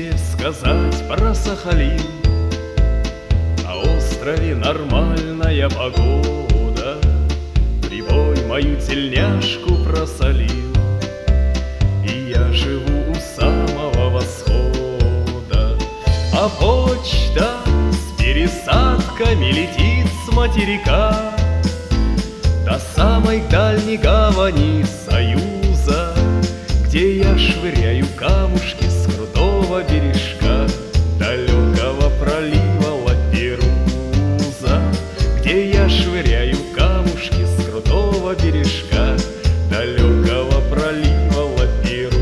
тебе сказать про Сахалин? На острове нормальная погода, прибой мою тельняшку просолил, и я живу у самого восхода. А почта с пересадками летит с материка до самой дальней гавани Союза, где я швыряю камушки с крутого бережка далекого пролива Лаперуза, где я швыряю камушки с крутого бережка далекого пролива Лаперуза.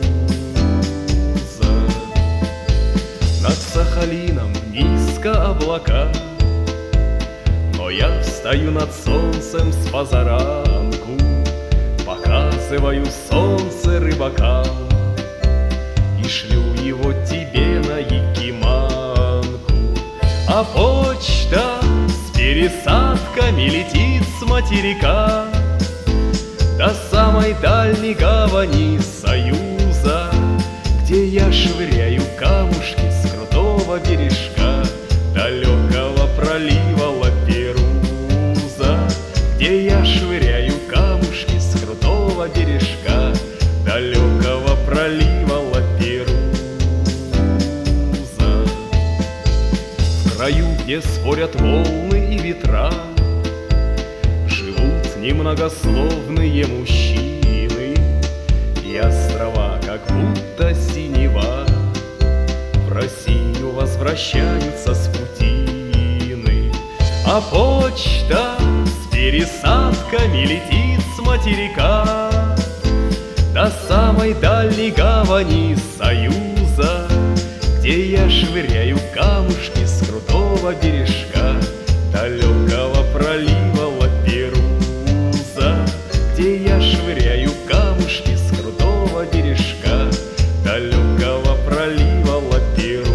Над Сахалином низко облака, но я встаю над солнцем с позаранку, показываю солнце рыбакам и шлю его тебе на Якиманку. А почта с пересадками летит с материка до самой дальней гавани Союза, где я швыряю камушки с крутого бережка далекого пролива Лаперуза, где я швыряю камушки с крутого бережка далекого пролива Лаперуза. В краю, где спорят волны и ветра, живут немногословные мужчины, и острова, как будто синева, в Россию возвращаются с путины. А почта с пересадками летит с материка до самой дальней гавани Союза, где я швыряю камушки с крутого бережка далекого пролива Лаперуза, где я швыряю камушки с крутого бережка далекого пролива Лаперуза.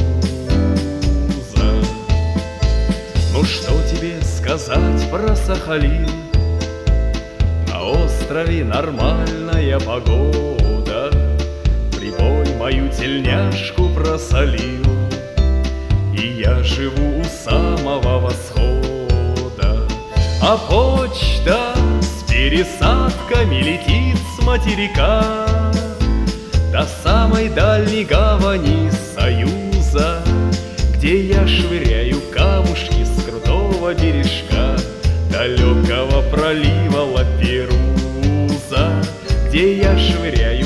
Ну что тебе сказать про Сахалин? На острове нормальная погода, прибой мою тельняшку просолил, и я живу у самого восхода. А почта с пересадками летит с материка до самой дальней гавани Союза, где я швыряю камушки с крутого бережка далекого пролива Лаперуза, где я швыряю